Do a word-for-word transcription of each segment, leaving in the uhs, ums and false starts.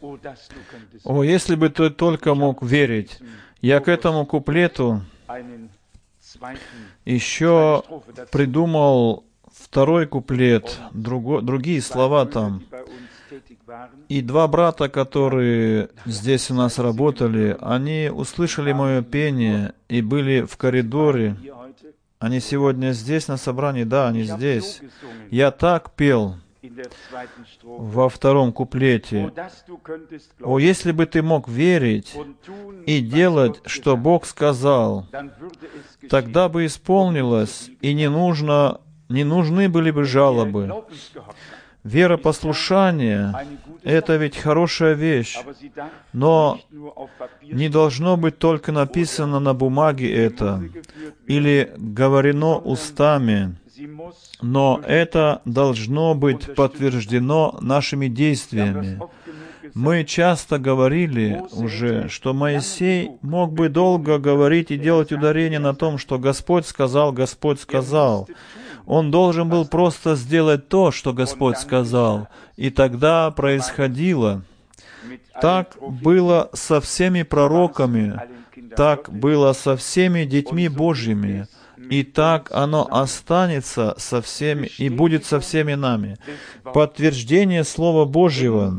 О, если бы ты только мог верить. Я к этому куплету еще придумал второй куплет, друго, другие слова там. И два брата, которые здесь у нас работали, они услышали мое пение и были в коридоре. Они сегодня здесь на собрании, да, они здесь. Я так пел во втором куплете. О, если бы ты мог верить и делать, что Бог сказал, тогда бы исполнилось, и не нужно, не нужны были бы жалобы. Веропослушание — это ведь хорошая вещь, но не должно быть только написано на бумаге это или говорено устами, но это должно быть подтверждено нашими действиями. Мы часто говорили уже, что Моисей мог бы долго говорить и делать ударение на том, что Господь сказал, Господь сказал. Он должен был просто сделать то, что Господь сказал, и тогда происходило. Так было со всеми пророками, так было со всеми детьми Божьими, и так оно останется со всеми и будет со всеми нами. Подтверждение Слова Божьего,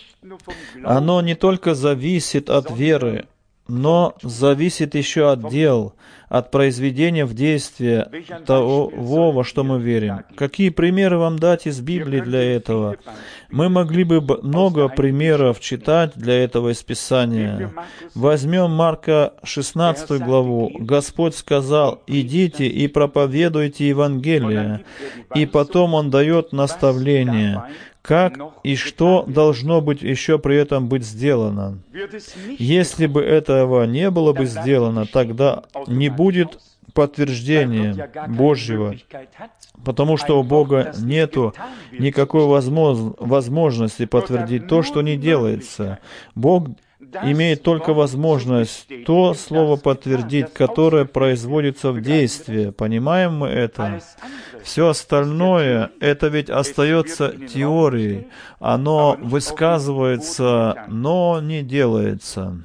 оно не только зависит от веры, но зависит еще от дел, от произведения в действие того, во что мы верим. Какие примеры вам дать из Библии для этого? Мы могли бы много примеров читать для этого из Писания. Возьмем Марка шестнадцатую главу. Господь сказал: «Идите и проповедуйте Евангелие». И потом Он дает наставление, как и что должно быть еще при этом быть сделано. Если бы этого не было бы сделано, тогда не будет подтверждения Божьего, потому что у Бога нету никакой возможно- возможности подтвердить то, что не делается. Бог имеет только возможность то слово подтвердить, которое производится в действии. Понимаем мы это? Все остальное, это ведь остается теорией. Оно высказывается, но не делается.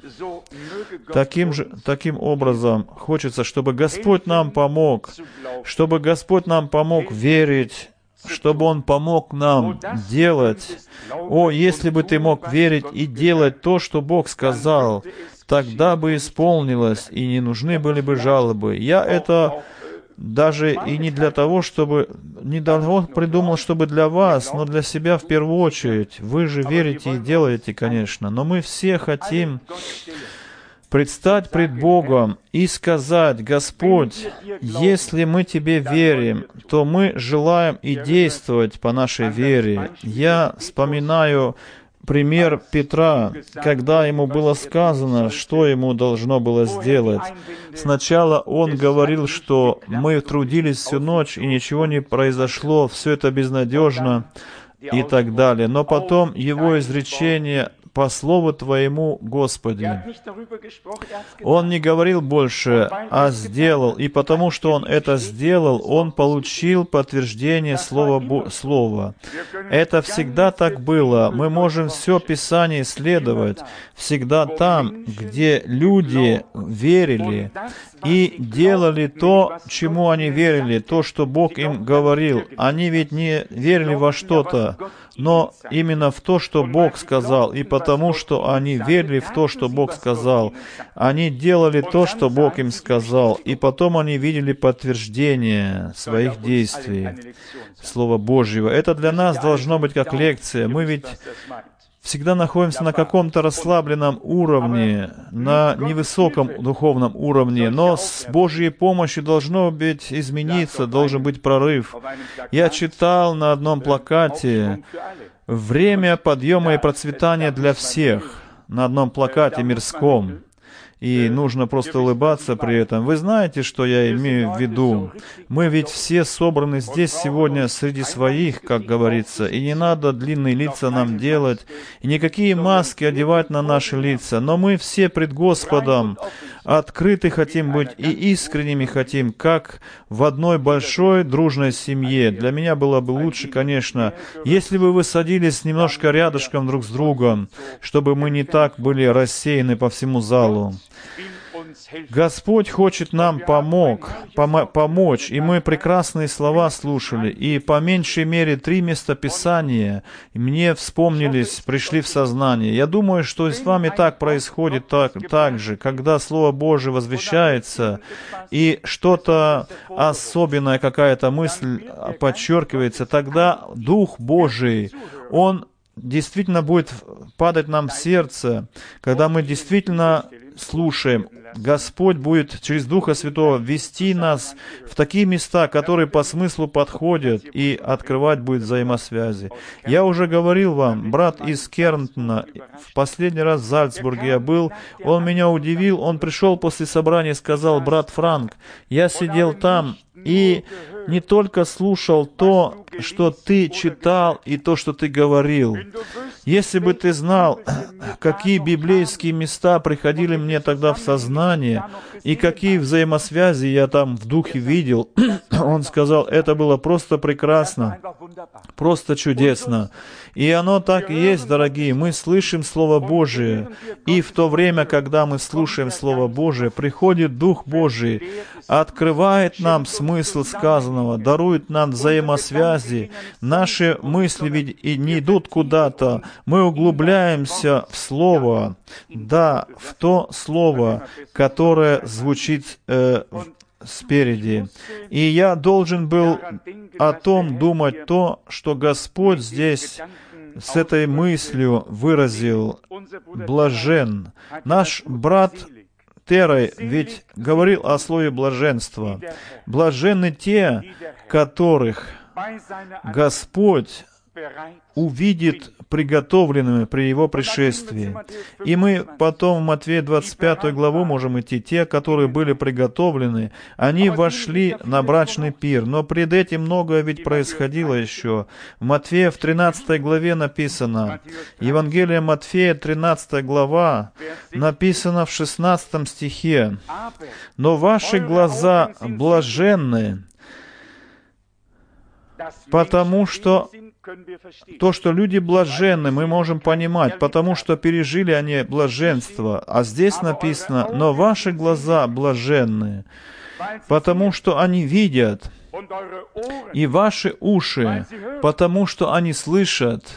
Таким же, таким образом, хочется, чтобы Господь нам помог, чтобы Господь нам помог верить, чтобы Он помог нам делать. О, если бы ты мог верить и делать то, что Бог сказал, тогда бы исполнилось, и не нужны были бы жалобы. Я это даже и не для того, чтобы... Не для того придумал, чтобы для вас, но для себя в первую очередь. Вы же верите и делаете, конечно, но мы все хотим предстать пред Богом и сказать: «Господь, если мы Тебе верим, то мы желаем и действовать по нашей вере». Я вспоминаю пример Петра, когда ему было сказано, что ему должно было сделать. Сначала он говорил, что мы трудились всю ночь, и ничего не произошло, все это безнадежно и так далее. Но потом его изречение: «По слову Твоему, Господи». Он не говорил больше, а сделал. И потому что он это сделал, он получил подтверждение слова, Бо... слова. Это всегда так было. Мы можем все Писание исследовать. Всегда там, где люди верили и делали то, чему они верили, то, что Бог им говорил. Они ведь не верили во что-то, но именно в то, что Бог сказал. И потому, что они верили в то, что Бог сказал, они делали то, что Бог им сказал. И потом они видели подтверждение своих действий, Слова Божьего. Это для нас должно быть как лекция. Мы ведь всегда находимся на каком-то расслабленном уровне, на невысоком духовном уровне, но с Божьей помощью должно быть измениться, должен быть прорыв. Я читал на одном плакате «Время подъема и процветания для всех», на одном плакате мирском. и нужно просто улыбаться при этом. Вы знаете, что я имею в виду? Мы ведь все собраны здесь сегодня среди своих, как говорится, и не надо длинные лица нам делать, и никакие маски одевать на наши лица, но мы все пред Господом открыты хотим быть и искренними хотим, как в одной большой дружной семье. Для меня было бы лучше, конечно, если бы вы садились немножко рядышком друг с другом, чтобы мы не так были рассеяны по всему залу. Господь хочет нам помог, помо- помочь, и мы прекрасные слова слушали, и по меньшей мере три местописания мне вспомнились, пришли в сознание. Я думаю, что с вами так происходит так, так же, когда Слово Божие возвещается, и что-то особенное, какая-то мысль подчеркивается, тогда Дух Божий, Он действительно будет падать нам в сердце, когда мы действительно слушаем. Господь будет через Духа Святого вести нас в такие места, которые по смыслу подходят, и открывать будет взаимосвязи. Я уже говорил вам, брат из Кернтона, в последний раз в Зальцбурге я был, он меня удивил, он пришел после собрания и сказал: брат Франк, я сидел там и не только слушал то, что ты читал, и то, что ты говорил. Если бы ты знал, какие библейские места приходили мне тогда в сознание, и какие взаимосвязи я там в духе видел, он сказал, это было просто прекрасно, просто чудесно. И оно так и есть, дорогие. Мы слышим Слово Божие, и в то время, когда мы слушаем Слово Божие, приходит Дух Божий, открывает нам смысл сказанного, дарует нам взаимосвязи. Наши мысли ведь и не идут куда-то. Мы углубляемся в Слово, да, в то Слово, которое звучит э, спереди. И я должен был о том думать то, что Господь здесь с этой мыслью выразил: блажен. Наш брат Терой ведь говорил о слове блаженства. Блаженны те, которых Господь увидит приготовленными при Его пришествии. И мы потом в Матфея двадцать пятую главу можем идти. Те, которые были приготовлены, они вошли на брачный пир. Но пред этим многое ведь происходило еще. В Матфея в тринадцатой главе написано, Евангелие Матфея, тринадцатая глава, написано в шестнадцатом стихе, «Но ваши глаза блаженны, потому что то, что люди блаженны, мы можем понимать, потому что пережили они блаженство. А здесь написано, но ваши глаза блаженны, потому что они видят, и ваши уши, потому что они слышат.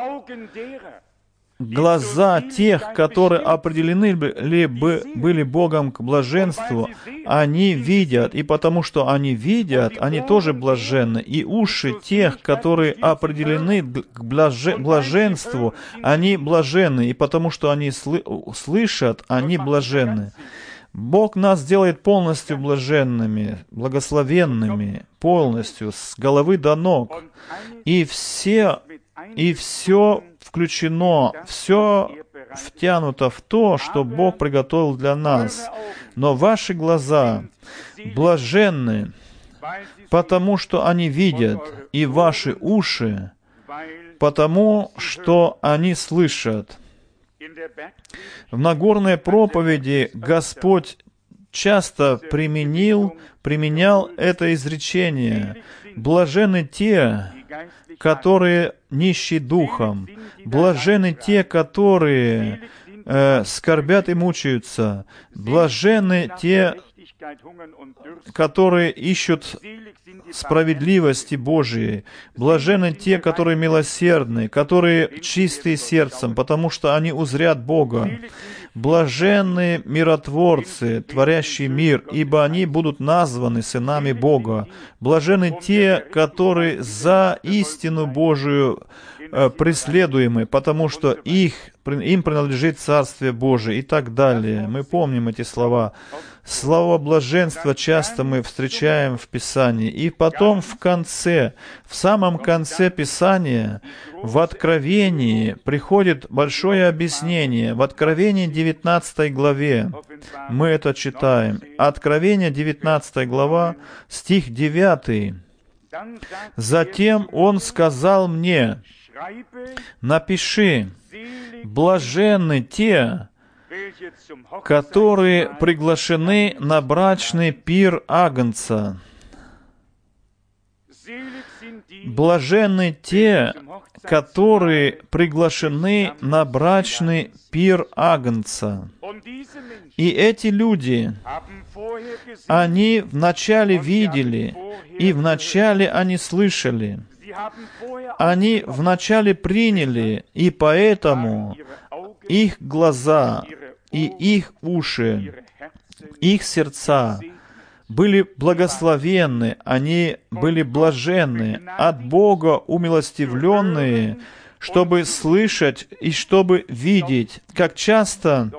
Глаза тех, которые определены ли были Богом к блаженству, они видят, и потому что они видят, они тоже блаженны. И уши тех, которые определены к блаже, блаженству, они блаженны, и потому что они сл- слышат, они блаженны. Бог нас делает полностью блаженными, благословенными, полностью, с головы до ног. И все, и все включено, все втянуто в то, что Бог приготовил для нас. Но ваши глаза блаженны, потому что они видят, и ваши уши, потому что они слышат. В Нагорной проповеди Господь часто применил, применял это изречение. Блаженны те, которые нищи духом. Блаженны те, которые э, скорбят и мучаются. Блаженны те, которые ищут справедливости Божией. Блаженны те, которые милосердны, которые чистые сердцем, потому что они узрят Бога. Блаженны миротворцы, творящие мир, ибо они будут названы сынами Бога. Блаженны те, которые за истину Божию э, преследуемы, потому что их, им принадлежит Царствие Божие и так далее. Мы помним эти слова. Слово блаженство часто мы встречаем в Писании. И потом в конце, в самом конце Писания, в Откровении приходит большое объяснение. В Откровении девятнадцатой главе мы это читаем. Откровение, девятнадцатая глава, стих девятый. «Затем Он сказал мне: напиши, блаженны те, которые приглашены на брачный пир Агнца. Блаженны те, которые приглашены на брачный пир Агнца». И эти люди, они вначале видели, и вначале они слышали. Они вначале приняли, и поэтому их глаза и их уши, их сердца были благословенны, они были блаженны, от Бога умилостивленные, чтобы слышать и чтобы видеть. Как часто,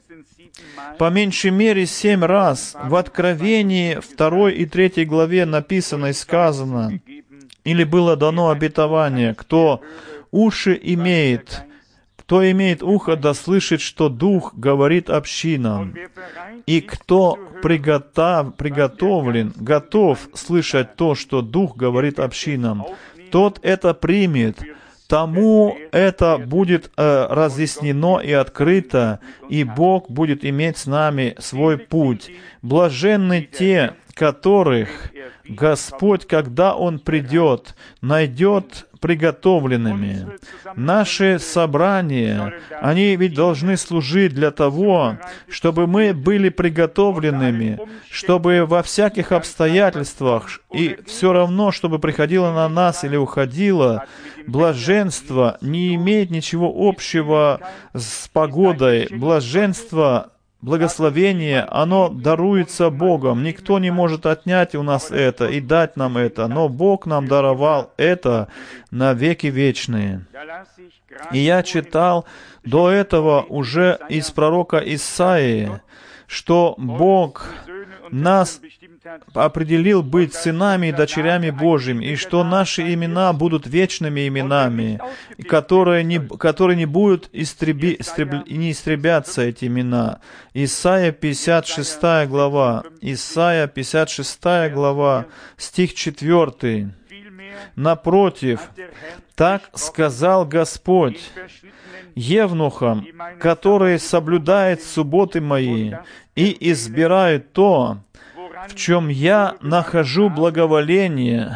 по меньшей мере семь раз в Откровении второй и третьей главе написано и сказано, или было дано обетование: кто уши имеет, кто имеет ухо, да слышит, что Дух говорит общинам. И кто приготов, приготовлен, готов слышать то, что Дух говорит общинам, тот это примет. Тому это будет э, разъяснено и открыто, и Бог будет иметь с нами свой путь. Блаженны те, которых Господь, когда Он придет, найдет приготовленными. Наши собрания, они ведь должны служить для того, чтобы мы были приготовленными, чтобы во всяких обстоятельствах, и все равно, чтобы приходило на нас или уходило, блаженство не имеет ничего общего с погодой. Блаженство, благословение, оно даруется Богом. Никто не может отнять у нас это и дать нам это, но Бог нам даровал это на веки вечные. И я читал до этого уже из пророка Исаии, что Бог нас определил быть сынами и дочерями Божьими, и что наши имена будут вечными именами, которые не, которые не будут истреби, истреб, не истребятся, эти имена. Исайя пятьдесят шестая глава, Исайя пятьдесят шестая глава, стих четвёртый. «Напротив, так сказал Господь евнухам, которые соблюдают субботы мои и избирают то, в чем я нахожу благоволение,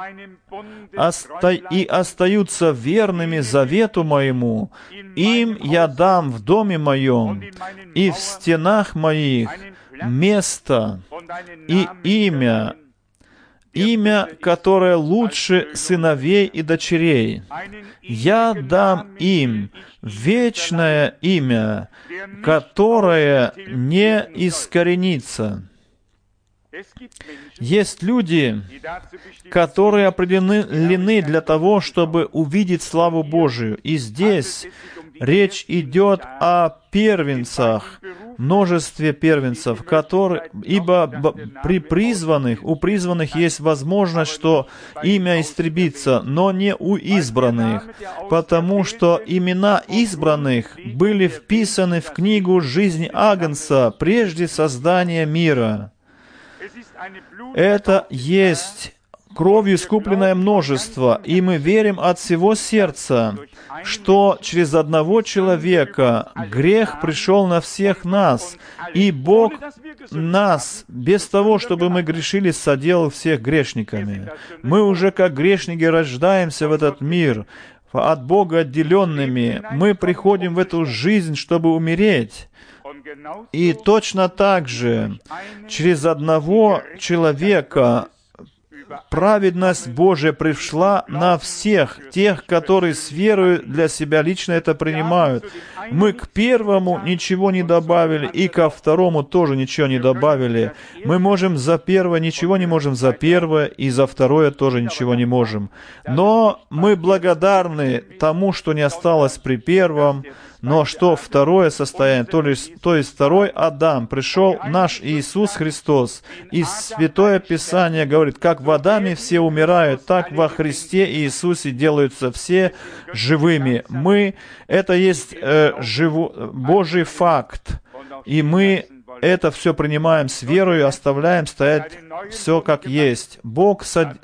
оста- и остаются верными завету моему, им я дам в доме моем и в стенах моих место и имя, имя, которое лучше сыновей и дочерей. Я дам им вечное имя, которое не искоренится». Есть люди, которые определены для того, чтобы увидеть славу Божию. И здесь речь идет о первенцах, множестве первенцев, которые, ибо при призванных, у призванных есть возможность, что имя истребится, но не у избранных, потому что имена избранных были вписаны в книгу жизни Агнца прежде создания мира. Это есть кровью искупленное множество, и мы верим от всего сердца, что через одного человека грех пришел на всех нас, и Бог нас, без того, чтобы мы грешили, соделал всех грешниками. Мы уже как грешники рождаемся в этот мир, от Бога отделенными. Мы приходим в эту жизнь, чтобы умереть. И точно так же, через одного человека праведность Божия пришла на всех тех, которые с верою для себя лично это принимают. Мы к первому ничего не добавили, и ко второму тоже ничего не добавили. Мы можем за первое, ничего не можем за первое, и за второе тоже ничего не можем. Но мы благодарны тому, что не осталось при первом, Но что второе состояние, то есть, то есть второй Адам, пришел наш Иисус Христос. И Святое Писание говорит, как в Адаме все умирают, так во Христе Иисусе делаются все живыми. Мы, это есть э, живу, Божий факт, и мы это все принимаем с верой и оставляем стоять все как есть. Бог сад...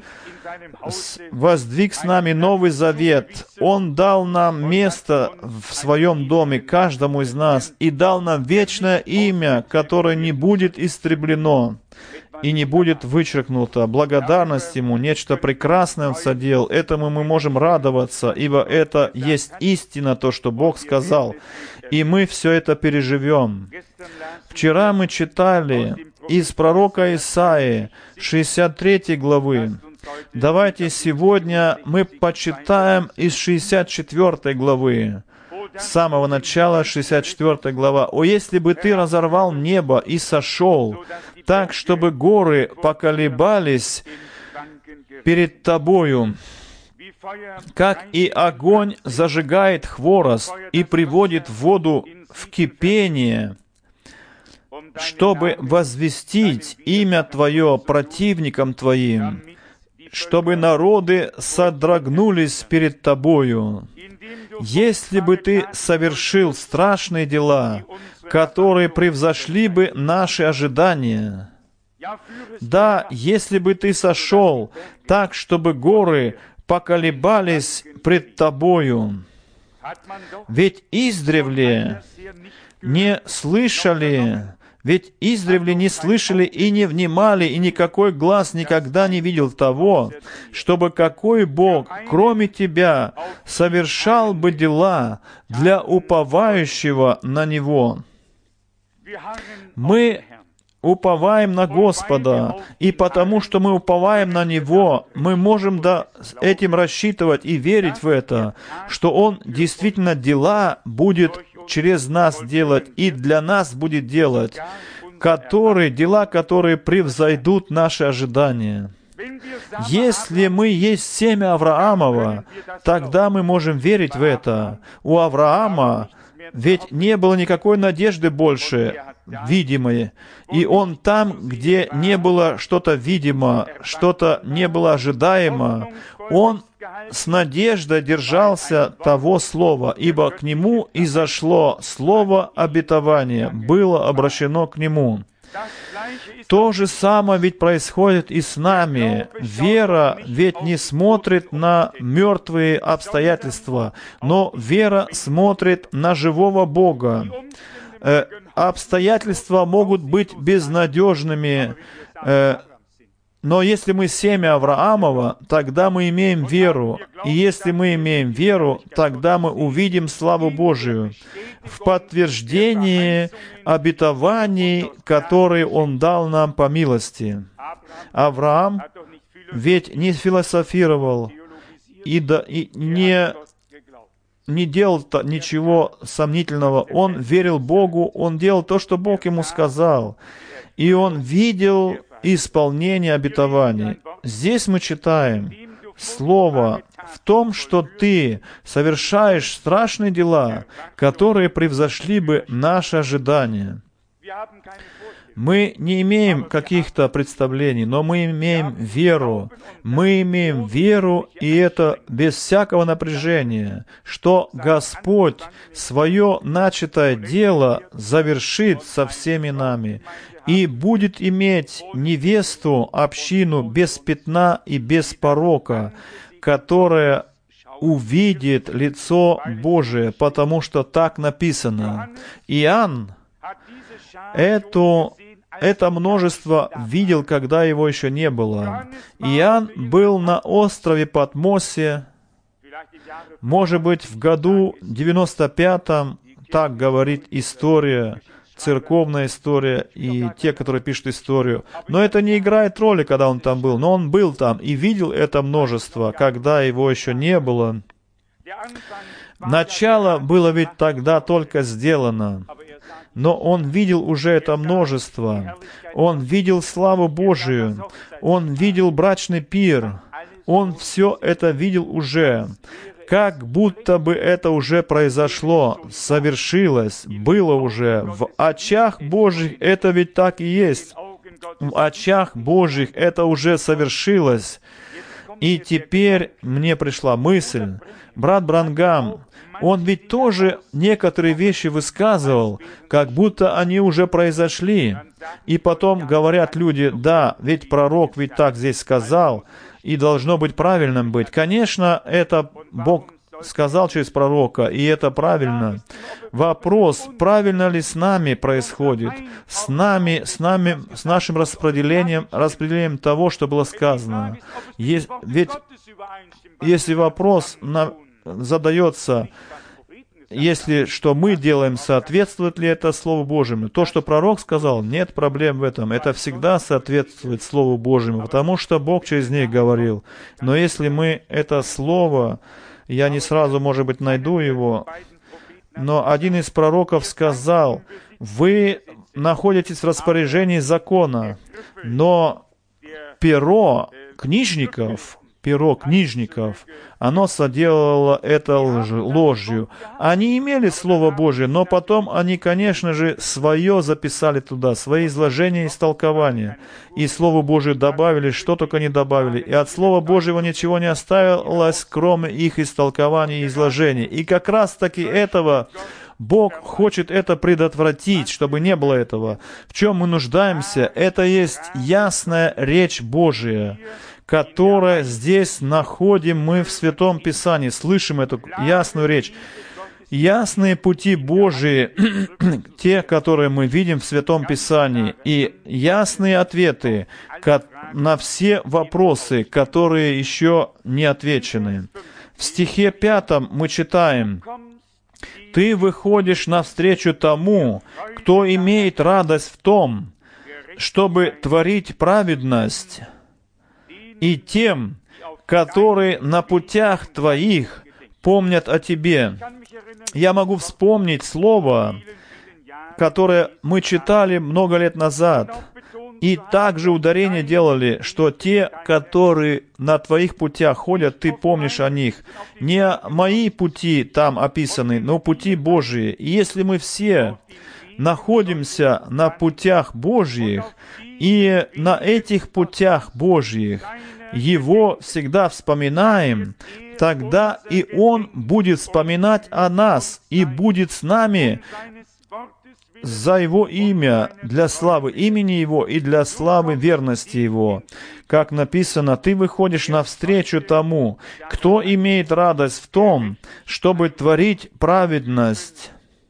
воздвиг с нами новый завет. Он дал нам место в своем доме, каждому из нас, и дал нам вечное имя, которое не будет истреблено и не будет вычеркнуто. Благодарность Ему, нечто прекрасное Он соделал. Этому мы можем радоваться, ибо это есть истина, то, что Бог сказал. И мы все это переживем. Вчера мы читали из пророка Исаии, шестьдесят третьей главы. Давайте сегодня мы почитаем из шестьдесят четвёртой главы. С самого начала шестьдесят четвёртая глава. «О, если бы ты разорвал небо и сошел, так, чтобы горы поколебались перед тобою, как и огонь зажигает хворост и приводит воду в кипение, чтобы возвестить имя Твое противникам Твоим, чтобы народы содрогнулись перед Тобою. Если бы Ты совершил страшные дела, которые превзошли бы наши ожидания, да, если бы Ты сошел так, чтобы горы поколебались пред Тобою. Ведь издревле не слышали, ведь издревле не слышали и не внимали, и никакой глаз никогда не видел того, чтобы какой Бог, кроме Тебя, совершал бы дела для уповающего на Него. Мы уповаем на Господа, и потому что мы уповаем на Него, мы можем да, этим рассчитывать и верить в это, что Он действительно дела будет через нас делать и для нас будет делать, которые, дела, которые превзойдут наши ожидания. Если мы есть семя Авраамова, тогда мы можем верить в это. У Авраама ведь не было никакой надежды больше видимой. И он там, где не было что-то видимо, что-то не было ожидаемо, он с надеждой держался того слова, ибо к нему изошло слово обетования, было обращено к нему. То же самое ведь происходит и с нами. Вера ведь не смотрит на мертвые обстоятельства, но вера смотрит на живого Бога. Э, обстоятельства могут быть безнадежными, э, но если мы семя Авраамова, тогда мы имеем веру. И если мы имеем веру, тогда мы увидим славу Божию в подтверждении обетований, которые Он дал нам по милости. Авраам ведь не философировал и, да, и не, не делал ничего сомнительного. Он верил Богу, он делал то, что Бог ему сказал. И он видел исполнение обетований. Здесь мы читаем слово в том, что ты совершаешь страшные дела, которые превзошли бы наши ожидания. Мы не имеем каких-то представлений, но мы имеем веру. Мы имеем веру, и это без всякого напряжения, что Господь свое начатое дело завершит со всеми нами и будет иметь невесту, общину без пятна и без порока, которая увидит лицо Божие, потому что так написано. Иоанн эту, это множество видел, когда его еще не было. Иоанн был на острове Патмосе, может быть, в году девяносто пятом, так говорит история, церковная история и те, которые пишут историю. Но это не играет роли, когда он там был. Но он был там и видел это множество, когда его еще не было. Начало было ведь тогда только сделано. Но он видел уже это множество. Он видел славу Божию. Он видел брачный пир. Он все это видел уже. как будто бы это уже произошло, совершилось, было уже. В очах Божьих это ведь так и есть. В очах Божьих это уже совершилось. И теперь мне пришла мысль, брат Бранхам, он ведь тоже некоторые вещи высказывал, как будто они уже произошли. И потом говорят люди, да, ведь пророк ведь так здесь сказал, и должно быть правильным быть. Конечно, это Бог сказал через пророка, и это правильно. Вопрос, правильно ли с нами происходит, с нами, с нами, с нашим распределением, распределением того, что было сказано. Есть, ведь если вопрос на, задается, если что мы делаем, соответствует ли это Слову Божьему? То, что пророк сказал, нет проблем в этом. Это всегда соответствует Слову Божьему, потому что Бог через них говорил. Но если мы это Слово, я не сразу, может быть, найду его, но один из пророков сказал, вы находитесь в распоряжении закона, но перо книжников, перо книжников, оно соделало это лж, ложью. Они имели Слово Божие, но потом они, конечно же, свое записали туда, свои изложения и истолкования. И Слову Божию добавили, что только не добавили. И от Слова Божьего ничего не оставилось, кроме их истолкований и изложений. И как раз-таки этого Бог хочет это предотвратить, чтобы не было этого. В чем мы нуждаемся? Это есть ясная речь Божия, которое здесь находим мы в Святом Писании. Слышим эту ясную речь. Ясные пути Божии, те, которые мы видим в Святом Писании, и ясные ответы на все вопросы, которые еще не отвечены. В стихе пятом мы читаем: «Ты выходишь навстречу тому, кто имеет радость в том, чтобы творить праведность, и тем, которые на путях Твоих помнят о Тебе». Я могу вспомнить слово, которое мы читали много лет назад, и также ударение делали, что те, которые на Твоих путях ходят, Ты помнишь о них. Не мои пути там описаны, но пути Божьи. И если мы все находимся на путях Божьих, и на этих путях Божьих Его всегда вспоминаем, тогда и Он будет вспоминать о нас и будет с нами за Его имя, для славы имени Его и для славы верности Его. Как написано, «Ты выходишь навстречу тому, кто имеет радость в том, чтобы творить праведность,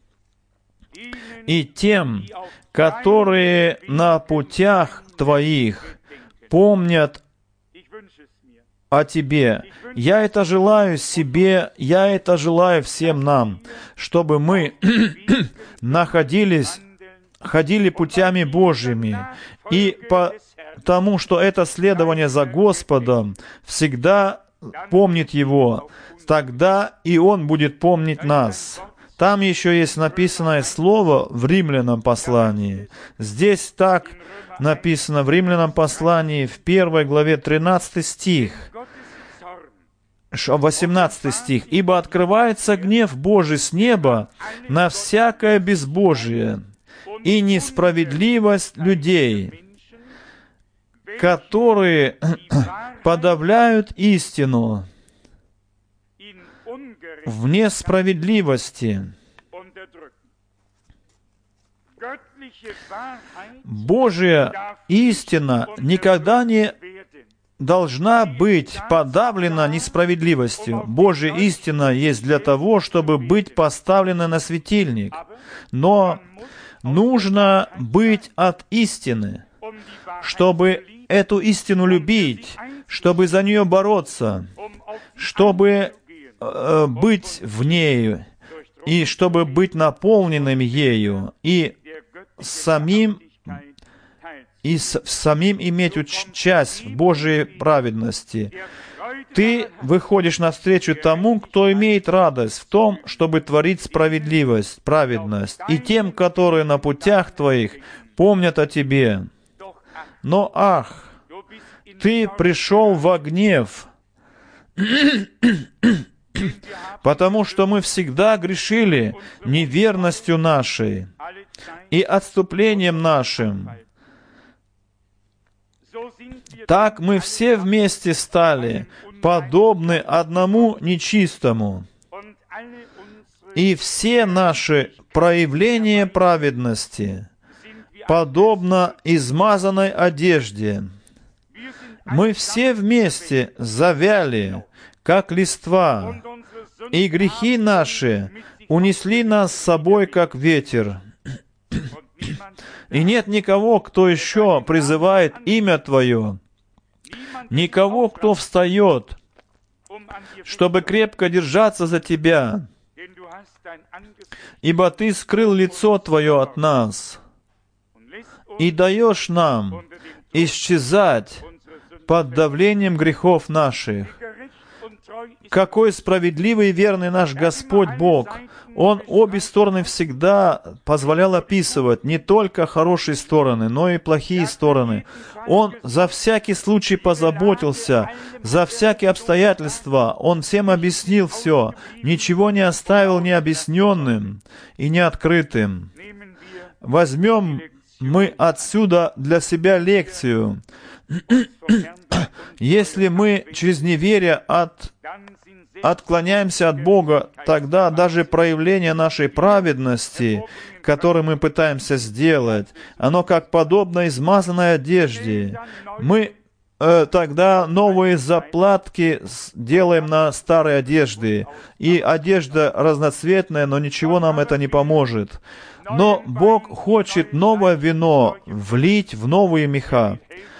и тем, которые на путях Твоих помнят о Тебе». Я это желаю себе, я это желаю всем нам, чтобы мы находились, ходили путями Божьими, и потому что это следование за Господом всегда помнит Его, тогда и Он будет помнить нас. Там еще есть написанное слово в Римлянам послании. Здесь так написано в Римлянам послании в первой главе тринадцатый стих, восемнадцатый стих. «Ибо открывается гнев Божий с неба на всякое безбожие и несправедливость людей, которые подавляют истину в несправедливости». Божья истина никогда не должна быть подавлена несправедливостью. Божья истина есть для того, чтобы быть поставлена на светильник. Но нужно быть от истины, чтобы эту истину любить, чтобы за нее бороться, чтобы э, быть в ней, и чтобы быть наполненным ею, и самим и с, самим иметь уч- часть в Божьей праведности. Ты выходишь навстречу тому, кто имеет радость в том, чтобы творить справедливость, праведность, и тем, которые на путях Твоих помнят о Тебе. Но, ах, ты пришел во гнев потому что мы всегда грешили неверностью нашей и отступлением нашим. Так мы все вместе стали подобны одному нечистому, и все наши проявления праведности подобно измазанной одежде. Мы все вместе завяли, как листва, и грехи наши унесли нас с собой, как ветер. И нет никого, кто еще призывает имя Твое, никого, кто встает, чтобы крепко держаться за Тебя, ибо Ты скрыл лицо Твое от нас и даешь нам исчезать под давлением грехов наших. Какой справедливый и верный наш Господь Бог! Он обе стороны всегда позволял описывать, не только хорошие стороны, но и плохие стороны. Он за всякий случай позаботился, за всякие обстоятельства. Он всем объяснил все, ничего не оставил необъясненным и неоткрытым. Возьмем мы отсюда для себя лекцию. Если мы через неверие от, отклоняемся от Бога, тогда даже проявление нашей праведности, которое мы пытаемся сделать, оно как подобно измазанной одежде. Мы э, тогда новые заплатки делаем на старой одежде, и одежда разноцветная, но ничего нам это не поможет. Но Бог хочет новое вино влить в новые меха.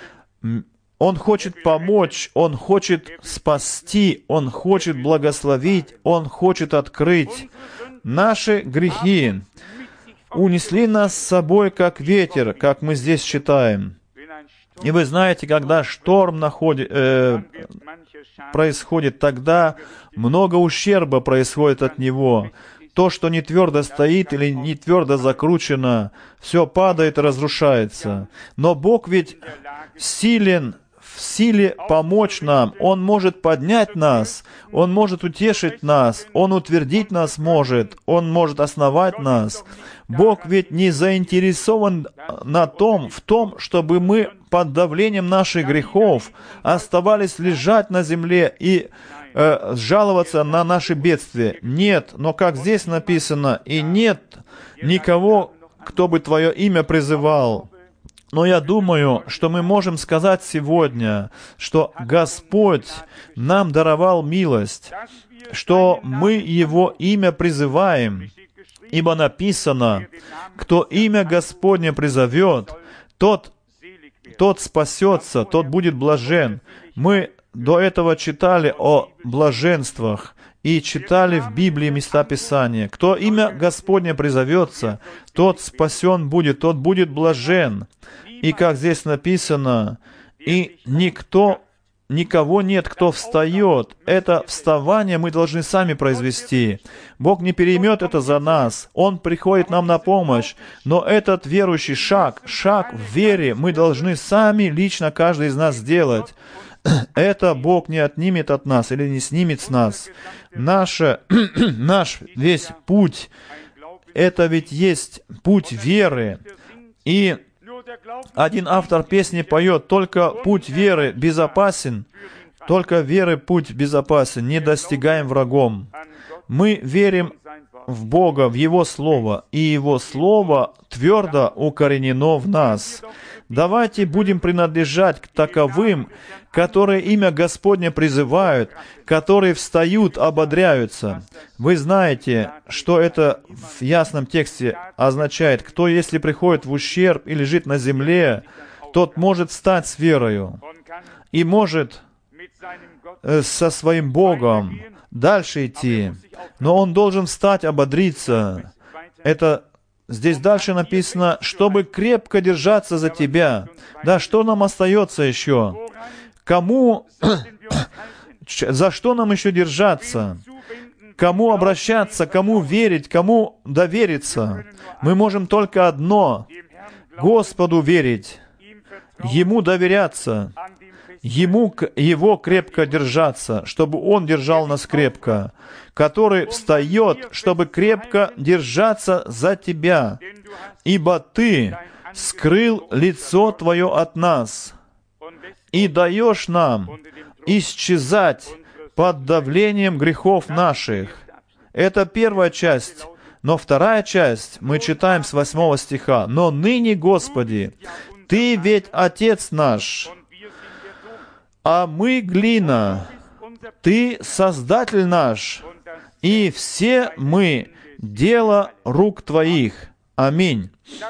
Он хочет помочь, Он хочет спасти, Он хочет благословить, Он хочет открыть. Наши грехи унесли нас с собой, как ветер, как мы здесь читаем. И вы знаете, когда шторм находит, э, происходит, тогда много ущерба происходит от него. То, что не твердо стоит или не твердо закручено, все падает и разрушается. Но Бог ведь силен, в силе помочь нам. Он может поднять нас, Он может утешить нас, Он утвердить нас может, Он может основать нас. Бог ведь не заинтересован на том, в том, чтобы мы под давлением наших грехов оставались лежать на земле и э, жаловаться на наши бедствия. Нет, но как здесь написано, и нет никого, кто бы Твое имя призывал. Но я думаю, что мы можем сказать сегодня, что Господь нам даровал милость, что мы Его имя призываем, ибо написано, кто имя Господне призовет, тот, тот спасется, тот будет блажен. Мы до этого читали о блаженствах и читали в Библии места Писания. Кто имя Господне призовется, тот спасен будет, тот будет блажен. И как здесь написано, и никто, никого нет, кто встает. Это вставание мы должны сами произвести. Бог не переймет это за нас. Он приходит нам на помощь. Но этот верующий шаг, шаг в вере мы должны сами, лично каждый из нас сделать. Это Бог не отнимет от нас или не снимет с нас. Наше, наш весь путь, это ведь есть путь веры. И один автор песни поет, только путь веры безопасен, только веры путь безопасен, не достигаем врагом. Мы верим в Бога, в Его Слово, и Его Слово твердо укоренено в нас. Давайте будем принадлежать к таковым, которые имя Господне призывают, которые встают, ободряются. Вы знаете, что это в ясном тексте означает. Кто, если приходит в ущерб и лежит на земле, тот может встать с верою и может э, со своим Богом дальше идти. Но он должен встать, ободриться. Это здесь дальше написано, чтобы крепко держаться за Тебя. Да, что нам остается еще? Кому, за что нам еще держаться? Кому обращаться, кому верить, кому довериться? Мы можем только одно — Господу верить, Ему доверяться, Ему, Его крепко держаться, чтобы Он держал нас крепко, который встает, чтобы крепко держаться за тебя, ибо Ты скрыл лицо Твое от нас и даешь нам исчезать под давлением грехов наших. Это первая часть. Но вторая часть мы читаем с восьмого стиха. «Но ныне, Господи, Ты ведь Отец наш, а мы глина, Ты Создатель наш, и все мы дело рук Твоих». Аминь.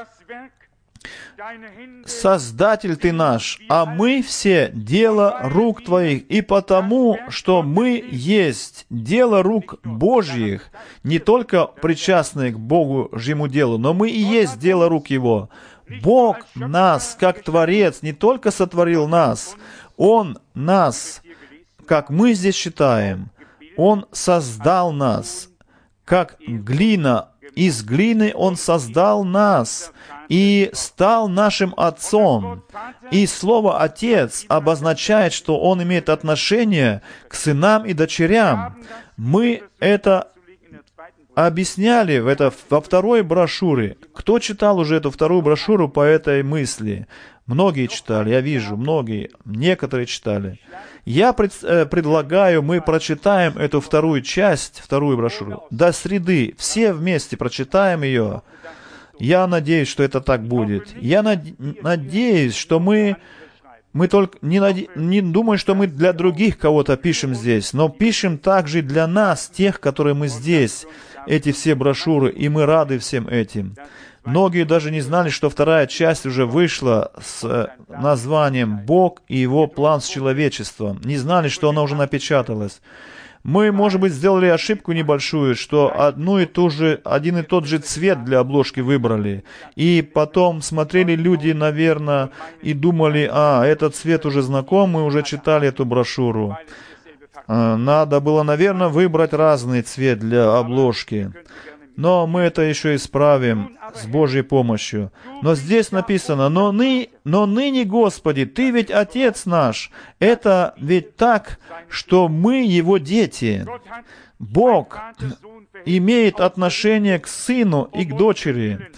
Создатель Ты наш, а мы все дело рук Твоих, и потому, что мы есть дело рук Божьих, не только причастные к Божьему делу, но мы и есть дело рук Его. Бог нас, как Творец, не только сотворил нас, Он нас, как мы здесь читаем, Он создал нас, как глина. Из глины Он создал нас и стал нашим Отцом. И слово «Отец» обозначает, что Он имеет отношение к сынам и дочерям. Мы это объясняли в это, во второй брошюре. Кто читал уже эту вторую брошюру по этой мысли? Многие читали, я вижу, многие, некоторые читали. Я пред, э, предлагаю, мы прочитаем эту вторую часть, вторую брошюру, до среды. Все вместе прочитаем ее. Я надеюсь, что это так будет. Я над, надеюсь, что мы, мы только не, наде, не думаю, что мы для других кого-то пишем здесь, но пишем также для нас, тех, которые мы здесь, эти все брошюры, и мы рады всем этим. Многие даже не знали, что вторая часть уже вышла с названием «Бог и Его план с человечеством». Не знали, что она уже напечаталась. Мы, может быть, сделали ошибку небольшую, что одну и ту же, один и тот же цвет для обложки выбрали. И потом смотрели люди, наверное, и думали, а, этот цвет уже знаком, мы уже читали эту брошюру. Надо было, наверное, выбрать разный цвет для обложки. Но мы это еще исправим с Божьей помощью. Но здесь написано, но, ны, но ныне, Господи, Ты ведь Отец наш. Это ведь так, что мы Его дети. Бог имеет отношение к Сыну и к дочери.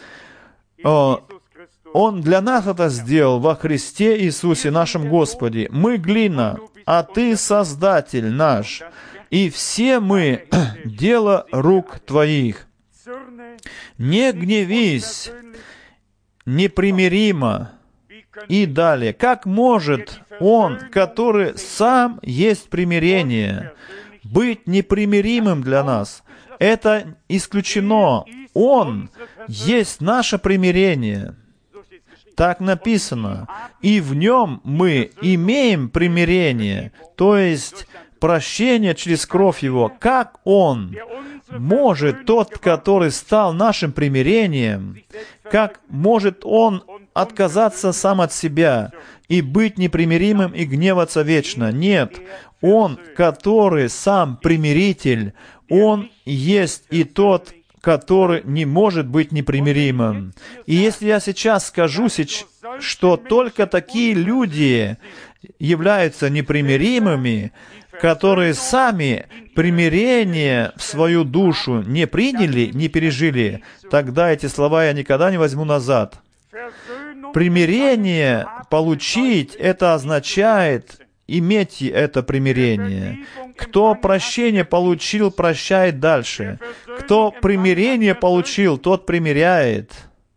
Он для нас это сделал во Христе Иисусе, нашем Господе. Мы глина, а Ты Создатель наш. И все мы дело рук Твоих. Не гневись непримиримо. И далее. Как может Он, который сам есть примирение, быть непримиримым для нас? Это исключено. Он есть наше примирение. Так написано. И в Нем мы имеем примирение, то есть прощение через кровь Его. Как Он может, тот, который стал нашим примирением, как может Он отказаться сам от себя и быть непримиримым и гневаться вечно? Нет. Он, который сам примиритель, Он есть и тот, который не может быть непримиримым. И если я сейчас скажу, что только такие люди являются непримиримыми, которые сами примирение в свою душу не приняли, не пережили, тогда эти слова я никогда не возьму назад. Примирение получить, это означает иметь это примирение. Кто прощение получил, прощает дальше. Кто примирение получил, тот примиряет.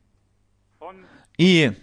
И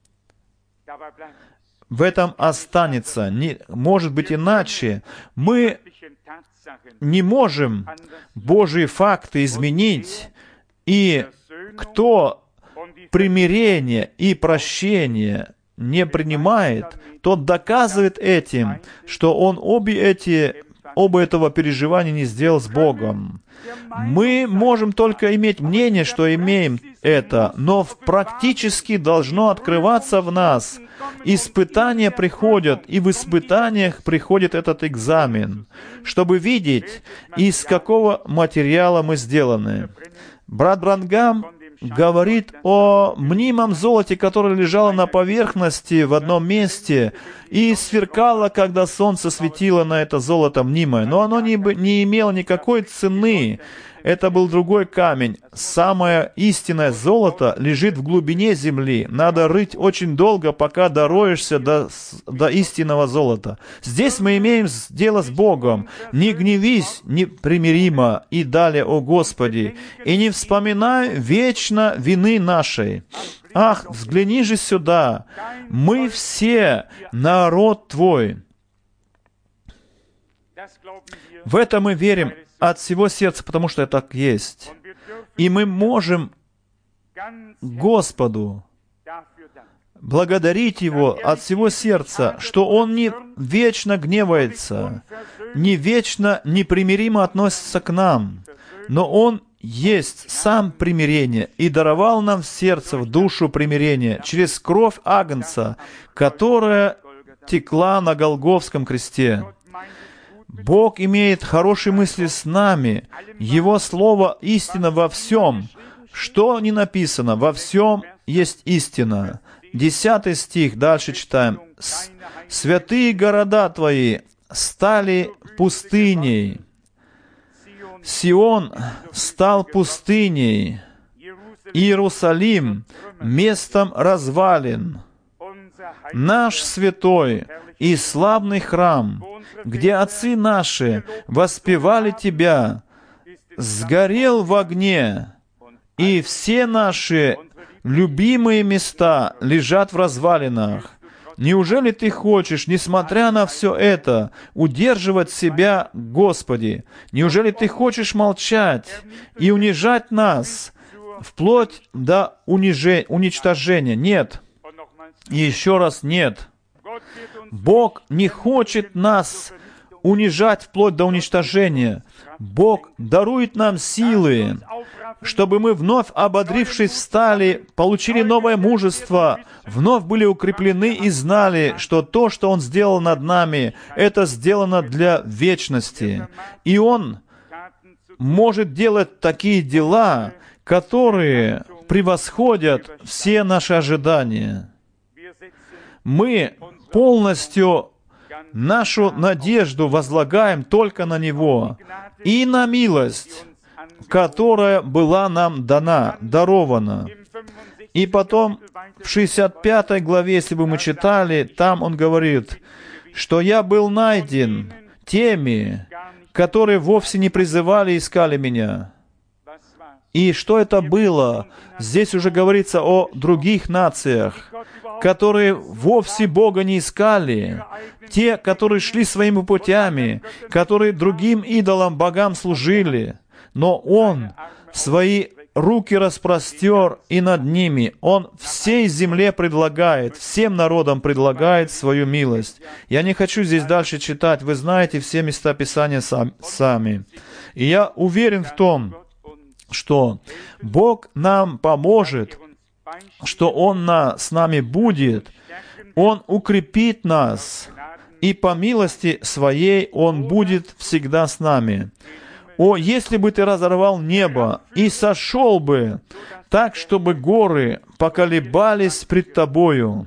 в этом останется. Не может быть иначе. Мы не можем Божьи факты изменить. И кто примирение и прощение не принимает, тот доказывает этим, что он обе эти, оба этого переживания не сделал с Богом. Мы можем только иметь мнение, что имеем это, но практически должно открываться в нас. Испытания приходят, и в испытаниях приходит этот экзамен, чтобы видеть, из какого материала мы сделаны. Брат Бранхам говорит о мнимом золоте, которое лежало на поверхности в одном месте и сверкало, когда солнце светило на это золото мнимое. Но оно не, не имело никакой цены. Это был другой камень. Самое истинное золото лежит в глубине земли. Надо рыть очень долго, пока дороешься до, до истинного золота. Здесь мы имеем дело с Богом. «Не гневись непримиримо и далее, о Господи, и не вспоминай вечно вины нашей. Ах, взгляни же сюда, мы все народ Твой». В это мы верим от всего сердца, потому что это так есть. И мы можем Господу благодарить Его от всего сердца, что Он не вечно гневается, не вечно непримиримо относится к нам, но Он есть сам примирение и даровал нам в сердце, в душу примирение через кровь Агнца, которая текла на Голгофском кресте. Бог имеет хорошие мысли с нами. Его Слово — истина во всем. Что ни написано, во всем есть истина. Десятый стих, дальше читаем. «Святые города Твои стали пустыней. Сион стал пустыней. Иерусалим — местом развалин. Наш святой и славный храм, где отцы наши воспевали Тебя, сгорел в огне, и все наши любимые места лежат в развалинах. Неужели Ты хочешь, несмотря на все это, удерживать себя, Господи? Неужели Ты хочешь молчать и унижать нас вплоть до унижения, уничтожения? Нет. И еще раз нет. Бог не хочет нас унижать вплоть до уничтожения. Бог дарует нам силы, чтобы мы, вновь ободрившись, встали, получили новое мужество, вновь были укреплены и знали, что то, что Он сделал над нами, это сделано для вечности. И Он может делать такие дела, которые превосходят все наши ожидания. Мы полностью нашу надежду возлагаем только на Него и на милость, которая была нам дана, дарована. И потом в шестьдесят пятой главе, если бы мы читали, там он говорит, что «я был найден теми, которые вовсе не призывали и искали меня». И что это было? Здесь уже говорится о других нациях, которые вовсе Бога не искали, те, которые шли своими путями, которые другим идолам, богам служили. Но Он свои руки распростер и над ними. Он всей земле предлагает, всем народам предлагает свою милость. Я не хочу здесь дальше читать, вы знаете все места Писания сам, сами. И я уверен в том, что Бог нам поможет, что Он на, с нами будет, Он укрепит нас, и по милости Своей Он будет всегда с нами. О, если бы Ты разорвал небо и сошел бы так, чтобы горы поколебались пред Тобою.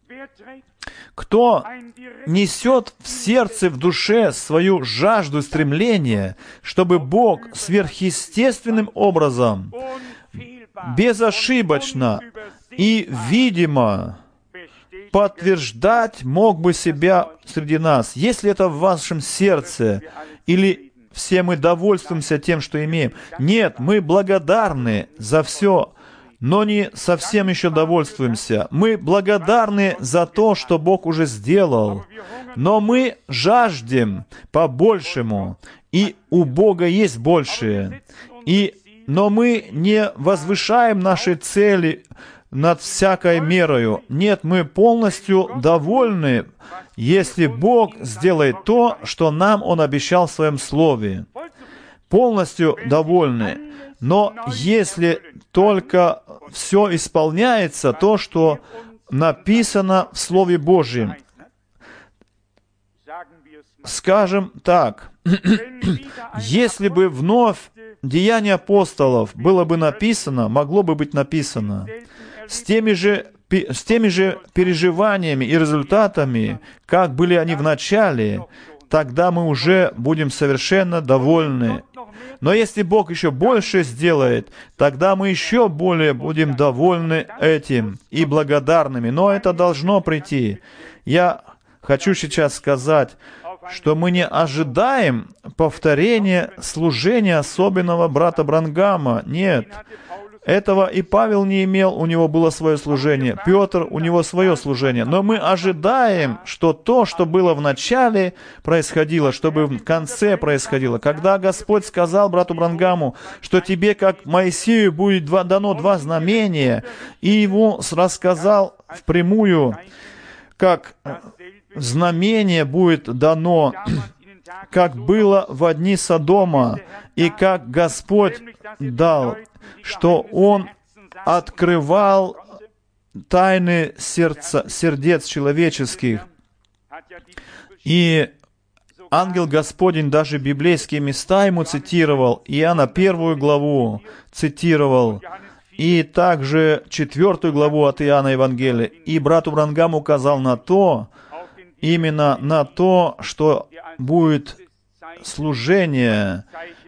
Кто несет в сердце, в душе свою жажду, стремление, чтобы Бог сверхъестественным образом, безошибочно и видимо подтверждать мог бы себя среди нас, если это в вашем сердце, или все мы довольствуемся тем, что имеем. Нет, мы благодарны за все, но не совсем еще довольствуемся. Мы благодарны за то, что Бог уже сделал, но мы жаждем по-большему, и у Бога есть большее. И, но мы не возвышаем наши цели над всякой мерою. Нет, мы полностью довольны, если Бог сделает то, что нам Он обещал в Своем Слове. Полностью довольны. Но если только все исполняется, то, что написано в Слове Божьем, скажем так, если бы вновь Деяния апостолов было бы написано, могло бы быть написано, с теми же, с теми же переживаниями и результатами, как были они в начале, тогда мы уже будем совершенно довольны. Но если Бог еще больше сделает, тогда мы еще более будем довольны этим и благодарными. Но это должно прийти. Я хочу сейчас сказать, что мы не ожидаем повторения служения особенного брата Бранхама. Нет. Этого и Павел не имел, у него было свое служение. Петр, у него свое служение. Но мы ожидаем, что то, что было в начале, происходило, чтобы в конце происходило. Когда Господь сказал брату Бранхаму, что тебе, как Моисею, будет два, дано два знамения, и ему рассказал впрямую, как знамение будет дано, как было в дни Содома, и как Господь дал, что Он открывал тайны сердца, сердец человеческих. И ангел Господень даже библейские места ему цитировал, Иоанна первую главу цитировал, и также четвертую главу от Иоанна Евангелия. И брату Бранхаму указал на то, именно на то, что будет служение,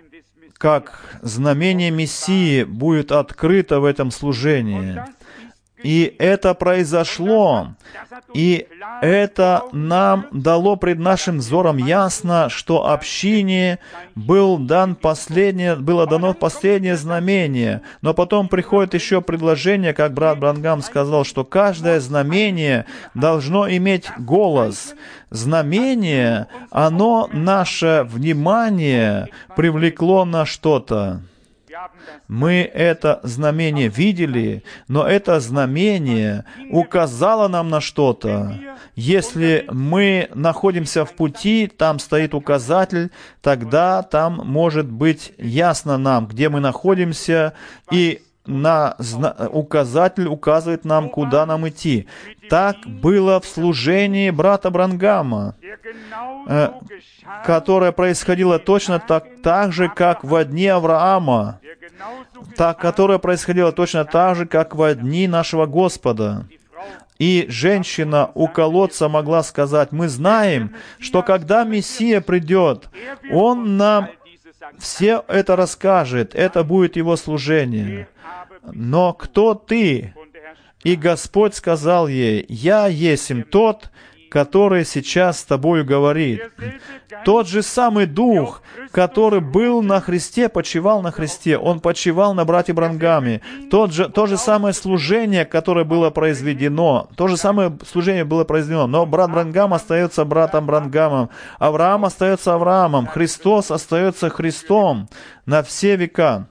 как знамение Мессии будет открыто в этом служении. И это произошло, и это нам дало пред нашим взором ясно, что общине был дан последнее, было дано последнее знамение. Но потом приходит еще предложение, как брат Бранхам сказал, что каждое знамение должно иметь голос. Знамение, оно наше внимание привлекло на что-то. Мы это знамение видели, но это знамение указало нам на что-то. Если мы находимся в пути, там стоит указатель, тогда там может быть ясно нам, где мы находимся, и на зна- указатель указывает нам, куда нам идти. Так было в служении брата Бранхама, э, которое происходило точно так, так же, как во дни Авраама, так, которое происходило точно так же, как во дни нашего Господа. И женщина у колодца могла сказать, мы знаем, что когда Мессия придет, Он нам все это расскажет, это будет Его служение. Но кто ты? И Господь сказал ей, я есмь тот, который сейчас с тобою говорит. Тот же самый Дух, который был на Христе, почивал на Христе. Он почивал на брате Бранхаме. Тот же, то же самое служение, которое было произведено, то же самое служение было произведено, но брат Бранхам остается братом Бранхамом, Авраам остается Авраамом, Христос остается Христом на все века.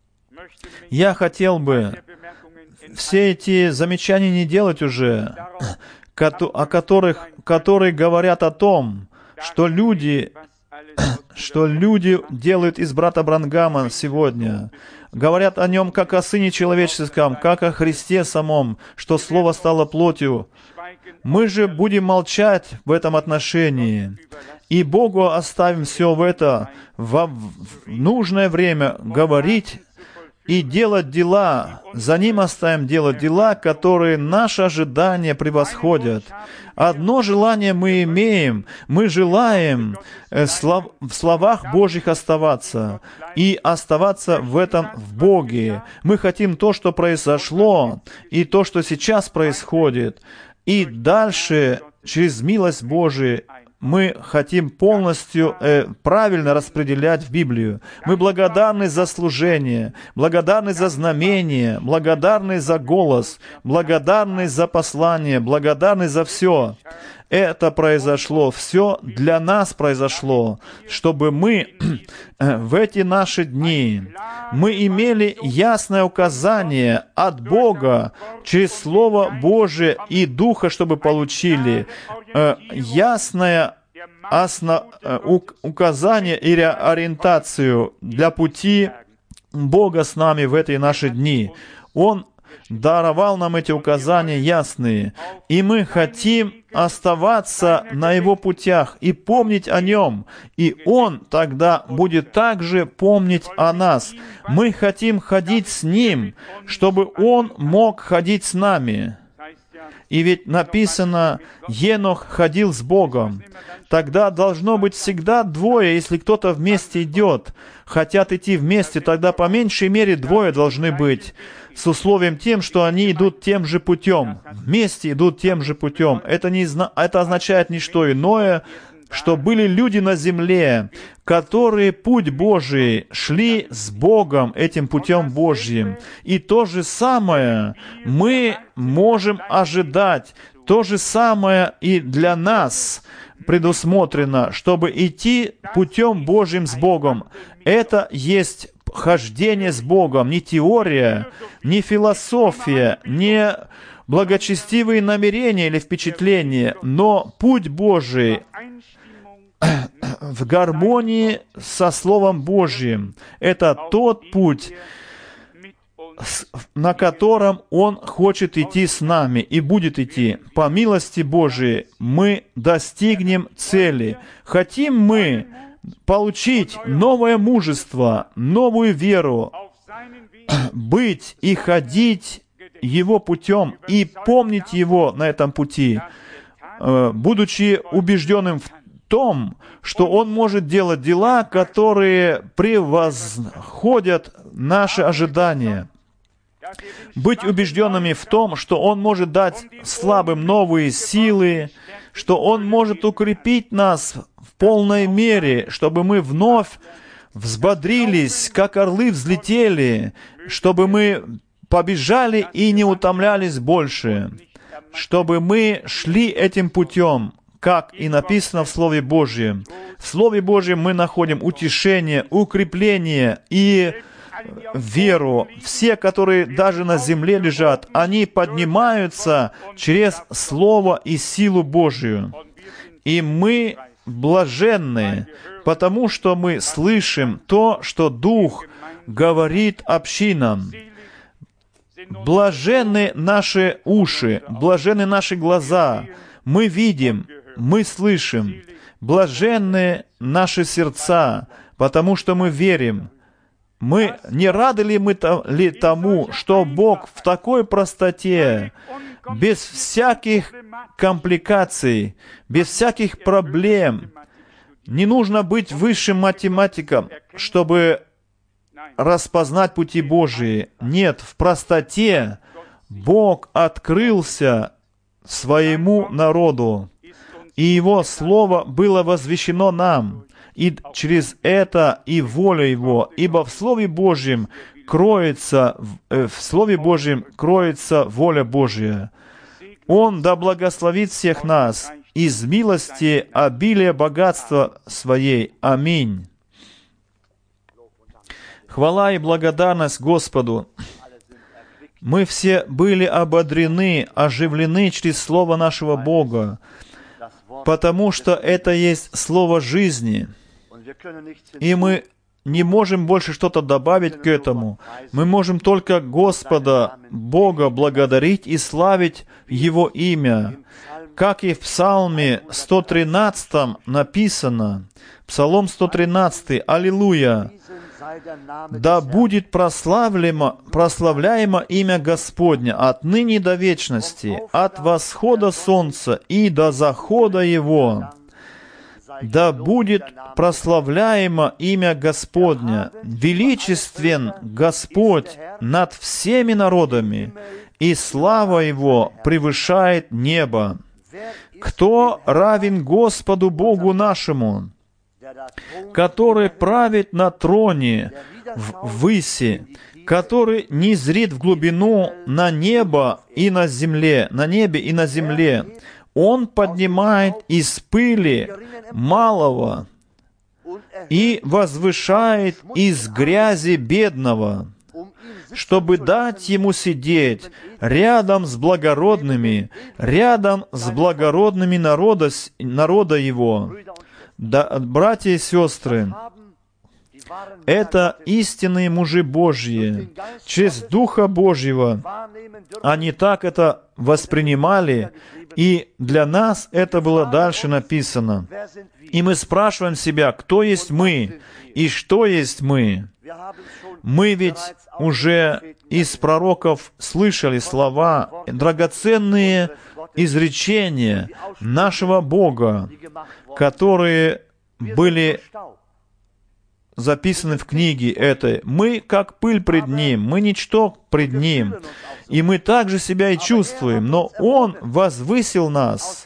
Я хотел бы все эти замечания не делать уже, о которых, которые говорят о том, что люди, что люди делают из брата Бранхама сегодня. Говорят о нем как о Сыне Человеческом, как о Христе самом, что Слово стало плотью. Мы же будем молчать в этом отношении. И Богу оставим все в это, в нужное время говорить и делать дела, за Ним оставим делать дела, которые наши ожидания превосходят. Одно желание мы имеем, мы желаем в словах Божьих оставаться, и оставаться в этом в Боге. Мы хотим то, что произошло, и то, что сейчас происходит, и дальше, через милость Божию, мы хотим полностью э, правильно распределять в Библию. Мы благодарны за служение, благодарны за знамение, благодарны за голос, благодарны за послание, благодарны за все. Это произошло, все для нас произошло, чтобы мы в эти наши дни, мы имели ясное указание от Бога через Слово Божие и Духа, чтобы получили э, ясное осно, э, указание или ориентацию для пути Бога с нами в эти наши дни. Он даровал нам эти указания ясные, и мы хотим оставаться на Его путях и помнить о Нем, и Он тогда будет также помнить о нас. Мы хотим ходить с Ним, чтобы Он мог ходить с нами. И ведь написано, Енох ходил с Богом. Тогда должно быть всегда двое, если кто-то вместе идет. Хотят идти вместе, тогда по меньшей мере двое должны быть. С условием тем, что они идут тем же путем. Вместе идут тем же путем. Это, не, это означает не что иное, что были люди на земле, которые путь Божий шли с Богом, этим путем Божьим. И то же самое мы можем ожидать. То же самое и для нас предусмотрено, чтобы идти путем Божьим с Богом. Это есть хождение с Богом, не теория, не философия, не благочестивые намерения или впечатления, но путь Божий в гармонии со Словом Божьим. Это тот путь, на котором Он хочет идти с нами и будет идти. По милости Божией мы достигнем цели. Хотим мы получить новое мужество, новую веру, быть и ходить Его путем и помнить Его на этом пути, будучи убежденным в том, что Он может делать дела, которые превосходят наши ожидания. Быть убежденными в том, что Он может дать слабым новые силы, что Он может укрепить нас в полной мере, чтобы мы вновь взбодрились, как орлы взлетели, чтобы мы побежали и не утомлялись больше, чтобы мы шли этим путем, как и написано в Слове Божьем. В Слове Божьем мы находим утешение, укрепление и веру. Все, которые даже на земле лежат, они поднимаются через Слово и силу Божию. И мы блаженны, потому что мы слышим то, что Дух говорит общинам. Блаженны наши уши, блаженны наши глаза. Мы видим, мы слышим. Блаженны наши сердца, потому что мы верим. Мы не рады ли мы ли тому, что Бог в такой простоте, без всяких компликаций, без всяких проблем, не нужно быть высшим математиком, чтобы распознать пути Божии. Нет, в простоте Бог открылся своему народу, и Его Слово было возвещено нам. И через это и воля Его, ибо в Слове Божьем кроется, в Слове Божьем кроется воля Божья. Он да благословит всех нас из милости обилия богатства Своей. Аминь. Хвала и благодарность Господу. Мы все были ободрены, оживлены через Слово нашего Бога, потому что это есть Слово жизни. И мы не можем больше что-то добавить к этому. Мы можем только Господа, Бога, благодарить и славить Его имя. Как и в Псалме сто тринадцатом написано, Псалом сто тринадцатый, «Аллилуйя! Да будет прославляемо, прославляемо имя Господня отныне до вечности, от восхода солнца и до захода его. Да будет прославляемо имя Господня, величествен Господь над всеми народами, и слава Его превышает небо. Кто равен Господу Богу нашему, который правит на троне ввыси, который не зрит в глубину на небо и на земле, на небе и на земле. Он поднимает из пыли малого и возвышает из грязи бедного, чтобы дать ему сидеть рядом с благородными, рядом с благородными народа, народа его». Да, братья и сестры, Это истинные мужи Божьи. Через Духа Божьего они так это воспринимали, и для нас это было дальше написано. И мы спрашиваем себя, кто есть мы и что есть мы. Мы ведь уже из пророков слышали слова, драгоценные изречения нашего Бога, которые были записаны в книге этой. Мы как пыль пред Ним, мы ничто пред Ним. И мы также себя и чувствуем, но Он возвысил нас,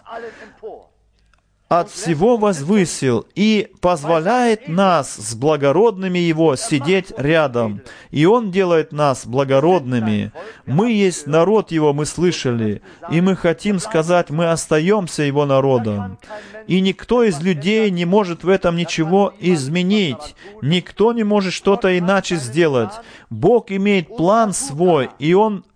от всего возвысил и позволяет нас с благородными Его сидеть рядом. И Он делает нас благородными. Мы есть народ Его, мы слышали, и мы хотим сказать, мы остаемся Его народом. И никто из людей не может в этом ничего изменить. Никто не может что-то иначе сделать. Бог имеет план свой, и Он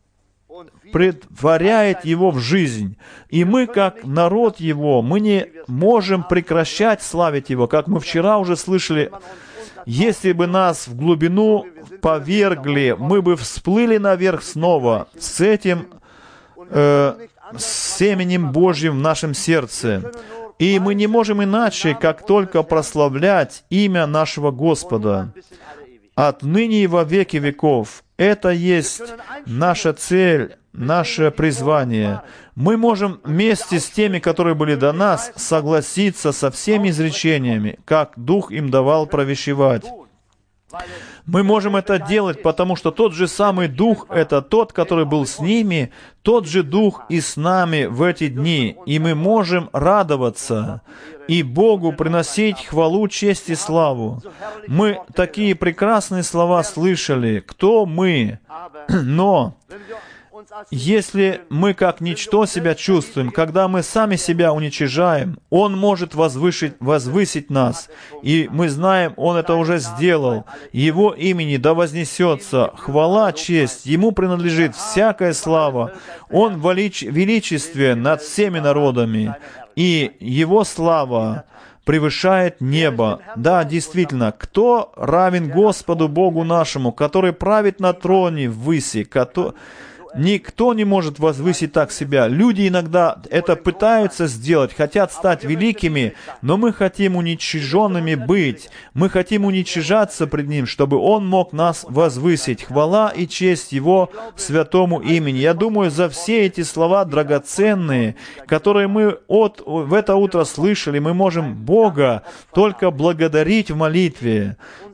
претворяет его в жизнь. И мы, как народ Его, мы не можем прекращать славить Его. Как мы вчера уже слышали, если бы нас в глубину повергли, мы бы всплыли наверх снова с этим э, семенем Божьим в нашем сердце. И мы не можем иначе, как только прославлять имя нашего Господа. Отныне и во веки веков. Это есть наша цель, наше призвание. Мы можем вместе с теми, которые были до нас, согласиться со всеми изречениями, как Дух им давал провещевать. Мы можем это делать, потому что тот же самый Дух — это тот, который был с ними, тот же Дух и с нами в эти дни, и мы можем радоваться и Богу приносить хвалу, честь и славу. Мы такие прекрасные слова слышали. Кто мы? Но если мы как ничто себя чувствуем, когда мы сами себя уничижаем, Он может возвысить, возвысить нас. И мы знаем, Он это уже сделал. Его имени да вознесется хвала, честь. Ему принадлежит всякая слава. Он в величестве над всеми народами. И Его слава превышает небо. Да, действительно, кто равен Господу Богу нашему, который правит на троне ввыси, который... Никто не может возвысить так себя. Люди иногда это пытаются сделать, хотят стать великими, но мы хотим уничиженными быть. Мы хотим уничижаться пред Ним, чтобы Он мог нас возвысить. Хвала и честь Его святому имени. Я думаю, за все эти слова драгоценные, которые мы от, в это утро слышали, мы можем Бога только благодарить в молитве.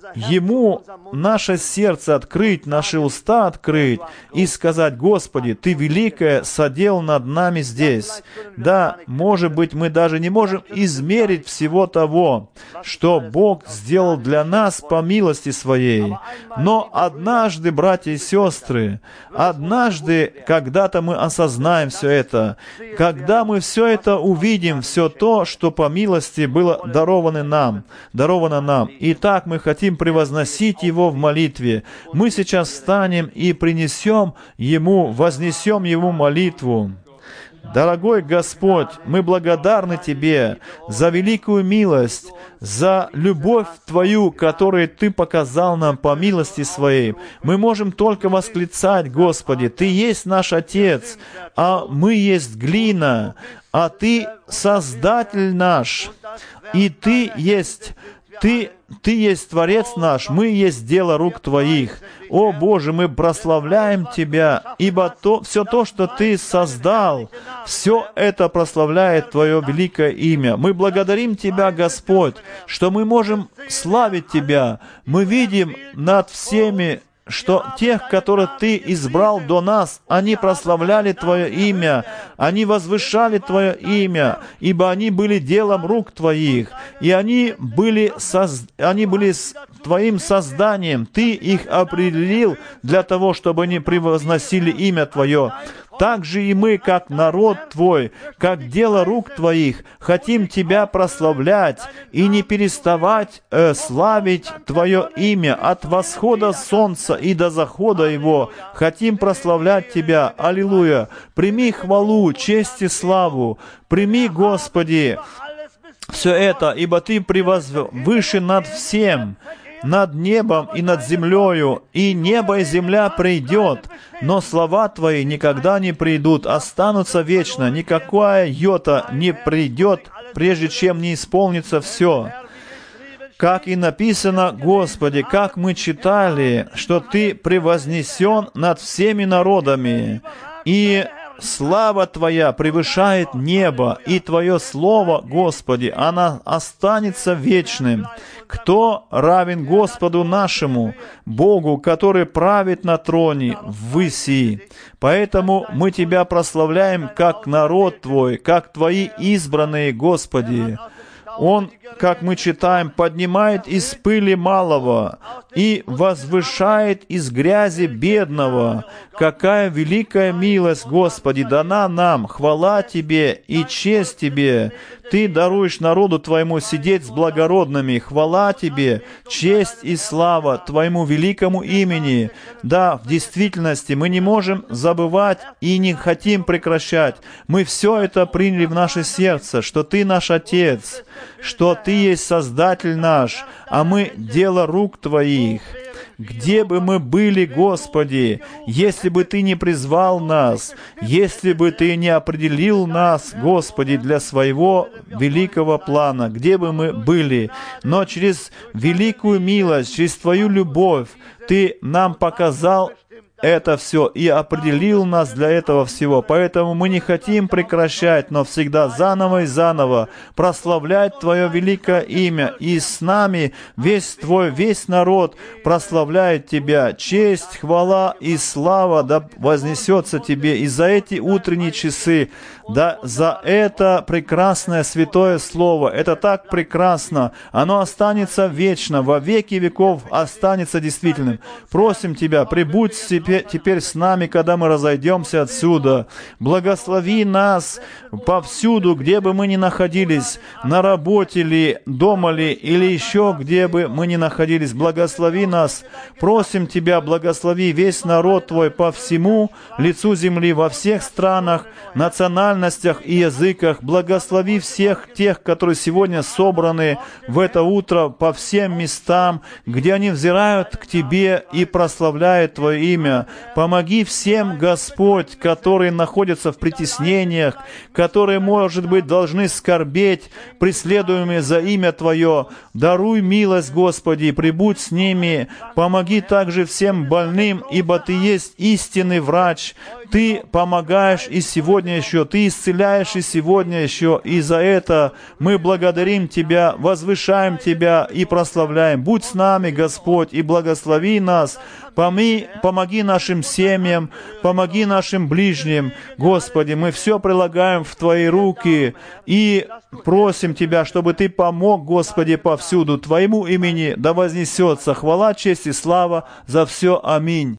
Ему наше сердце открыть, наши уста открыть и сказать: «Господи, Ты великое содел над нами здесь». Да, может быть, мы даже не можем измерить всего того, что Бог сделал для нас по милости Своей. Но однажды, братья и сестры, однажды, когда-то мы осознаем все это, когда мы все это увидим, все то, что по милости было даровано нам, даровано нам. И так мы хотим превозносить Его в молитве. Мы сейчас встанем и принесем Ему, вознесем Ему молитву. Дорогой Господь, мы благодарны Тебе за великую милость, за любовь Твою, которую Ты показал нам по милости Своей. Мы можем только восклицать: «Господи, Ты есть наш Отец, а мы есть глина, а Ты Создатель наш, и Ты есть Ты, Ты есть Творец наш, мы есть дело рук Твоих. О Боже, мы прославляем Тебя, ибо то, все то, что Ты создал, все это прославляет Твое великое имя. Мы благодарим Тебя, Господь, что мы можем славить Тебя. Мы видим над всеми, что тех, которых Ты избрал до нас, они прославляли Твое имя, они возвышали Твое имя, ибо они были делом рук Твоих, и они были, соз... они были Твоим созданием. Ты их определил для того, чтобы они превозносили имя Твое. Так же и мы, как народ Твой, как дело рук Твоих, хотим Тебя прославлять и не переставать э, славить Твое имя от восхода солнца и до захода его. Хотим прославлять Тебя. Аллилуйя! Прими хвалу, честь и славу. Прими, Господи, все это, ибо Ты превозвышен над всем. над небом и над землею, и небо и земля придет, но слова Твои никогда не придут, останутся вечно, никакая йота не придет, прежде чем не исполнится все. Как и написано, Господи, как мы читали, что Ты превознесен над всеми народами, и слава Твоя превышает небо, и Твое Слово, Господи, оно останется вечным. Кто равен Господу нашему, Богу, который правит на троне ввыси? Поэтому мы Тебя прославляем, как народ Твой, как Твои избранные, Господи. Он, как мы читаем, поднимает из пыли малого и возвышает из грязи бедного. Какая великая милость, Господи, дана нам! Хвала Тебе и честь Тебе! Ты даруешь народу Твоему сидеть с благородными. Хвала Тебе, честь и слава Твоему великому имени. Да, в действительности мы не можем забывать и не хотим прекращать. Мы все это приняли в наше сердце, что Ты наш Отец, что Ты есть Создатель наш, а мы дело рук Твоих. Где бы мы были, Господи, если бы Ты не призвал нас, если бы Ты не определил нас, Господи, для своего великого плана, где бы мы были, но через великую милость, через Твою любовь Ты нам показал это все и определил нас для этого всего. Поэтому мы не хотим прекращать, но всегда заново и заново прославлять Твое великое имя. И с нами весь Твой, весь народ прославляет Тебя. Честь, хвала и слава да вознесется Тебе. И за эти утренние часы, да за это прекрасное святое Слово, это так прекрасно, оно останется вечно, во веки веков останется действительным. Просим Тебя, прибудь теперь, теперь с нами, когда мы разойдемся отсюда. Благослови нас повсюду, где бы мы ни находились, на работе ли, дома ли, или еще где бы мы ни находились. Благослови нас. Просим Тебя, благослови весь народ Твой по всему лицу земли, во всех странах, национальностях и языках. Благослови всех тех, которые сегодня собраны в это утро по всем местам, где они взирают к Тебе и прославляют Твое имя. Помоги всем, Господь, которые находятся в притеснениях, которые, может быть, должны скорбеть, преследуемые за имя Твое. Даруй милость, Господи, прибудь с ними. Помоги также всем больным, ибо Ты есть истинный врач. Ты помогаешь и сегодня еще, Ты исцеляешь и сегодня еще. И за это мы благодарим Тебя, возвышаем Тебя и прославляем. Будь с нами, Господь, и благослови нас. Помоги, помоги нашим семьям, помоги нашим ближним. Господи, мы все прилагаем в Твои руки и просим Тебя, чтобы Ты помог, Господи, повсюду. Твоему имени да вознесется хвала, честь и слава за все. Аминь.